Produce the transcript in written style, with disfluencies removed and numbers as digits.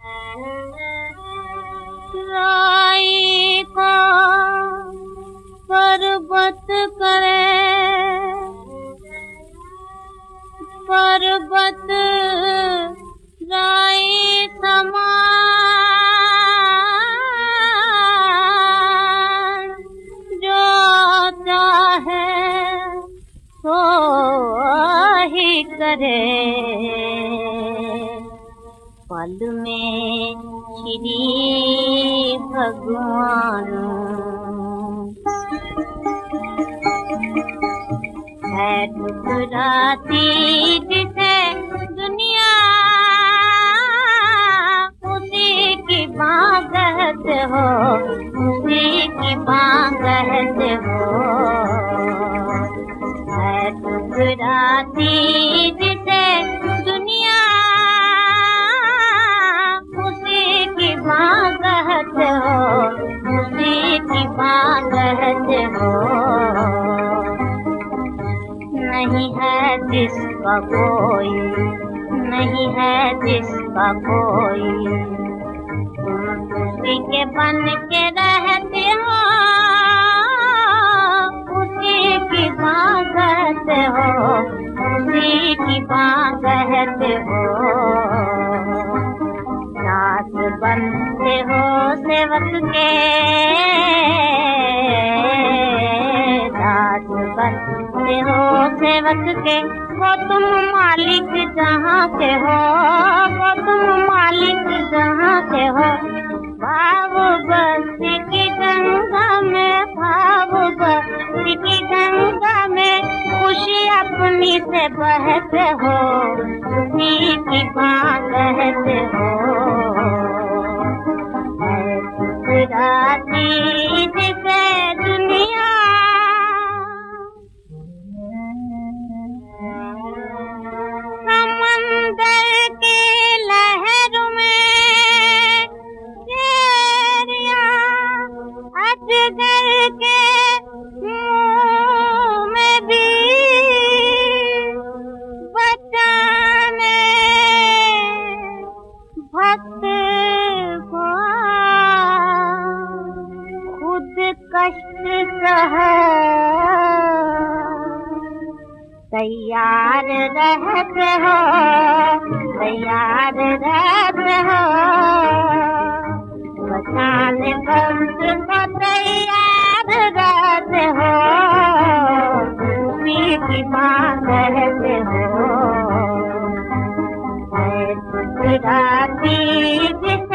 राई को पर्वत करे, पर्वत राई समान, जो चाहे सो ही करे। पल में श्री भगवान है ठुकराती जिसे दुनिया, उसी की बागत हो, उसी की बागत हो। है ठुकराती जिसे दुनिया, उसी की बागत हो, उसी की बागत हो। नहीं है जिसका कोई, नहीं है जिसका कोई, तुम उसी के बन के रहते हो, उसी की बागत हो, उसी की बागत हो। दास बनते हो सेवक के, दास बनते हो सेवक के, वो तुम मालिक जहाँ के हो, वो तुम मालिक जहाँ के हो। भाव भक्ति की गंगा में, भाव भक्ति की गंगा में खुशी अपनी से बहते हो, उसी की बहते हो। ठुकराती जिसे दुनिया, समंदर के लहरों में शेरिया, अजगर के मुंह में भी बचाने भक्त को खुद कष्ट सह तैयार रहते हो, तैयार रहते हो। बचाने भक्त को तैयार रहते हो, उसी की बात रहते हो। ठुकराती